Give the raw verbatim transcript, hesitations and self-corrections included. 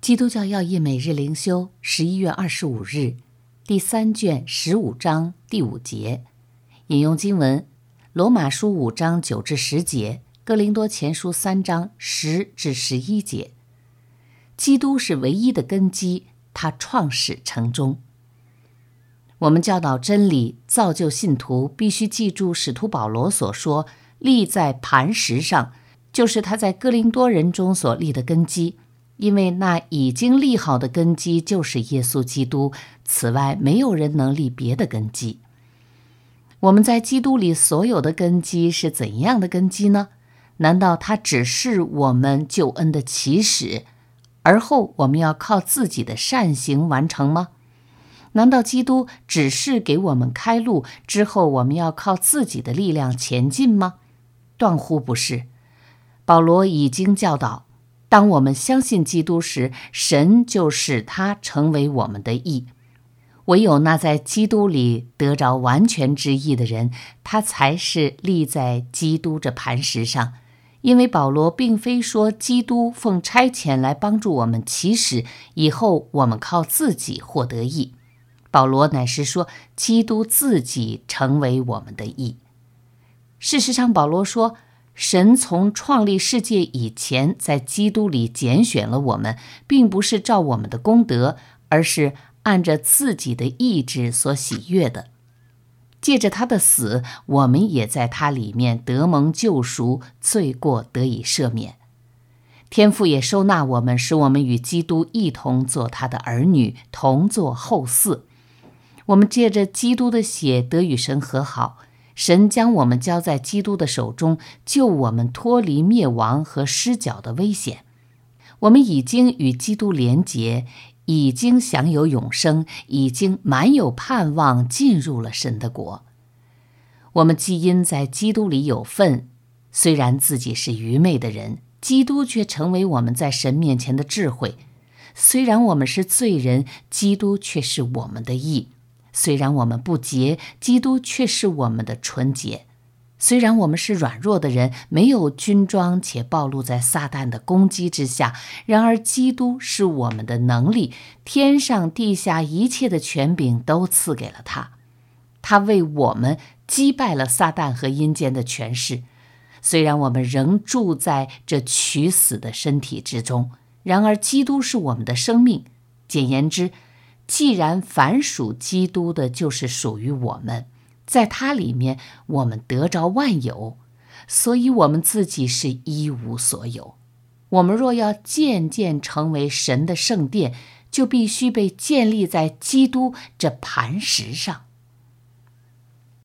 基督教要义每日灵修，十一月二十五日，第三卷十五章第五节，引用经文：罗马书五章九至十节，哥林多前书三章十至十一节。基督是唯一的根基，他创始成终。我们教导真理、造就信徒，必须记住使徒保罗所说，立在磐石上，就是他在哥林多人中所立的根基。因为那已经立好的根基就是耶稣基督，此外没有人能立别的根基。我们在基督里所有的根基是怎样的根基呢？难道它只是我们救恩的起始，而后我们要靠自己的善行完成吗？难道基督只是给我们开路，之后我们要靠自己的力量前进吗？断乎不是。保罗已经教导，当我们相信基督时，神就使他成为我们的义。唯有那在基督里得着完全之义的人，他才是立在基督这磐石上。因为保罗并非说基督奉差遣来帮助我们起始，以后我们靠自己获得义。保罗乃是说基督自己成为我们的义。事实上，保罗说，神从创立世界以前，在基督里拣选了我们，并不是照我们的功德，而是按着自己的意志所喜悦的。借着他的死，我们也在他里面得蒙救赎，罪过得以赦免。天父也收纳我们，使我们与基督一同做他的儿女，同作后嗣。我们借着基督的血得与神和好，神将我们交在基督的手中，救我们脱离灭亡和失脚的危险。我们已经与基督连结，已经享有永生，已经满有盼望进入了神的国。我们既因在基督里有份，虽然自己是愚昧的人，基督却成为我们在神面前的智慧。虽然我们是罪人，基督却是我们的义。虽然我们不洁，基督却是我们的纯洁。虽然我们是软弱的人，没有军装，且暴露在撒旦的攻击之下，然而基督是我们的能力，天上地下一切的权柄都赐给了他。他为我们击败了撒旦和阴间的权势。虽然我们仍住在这取死的身体之中，然而基督是我们的生命。简言之，既然凡属基督的，就是属于我们，在他里面我们得着万有，所以我们自己是一无所有。我们若要渐渐成为神的圣殿，就必须被建立在基督这磐石上。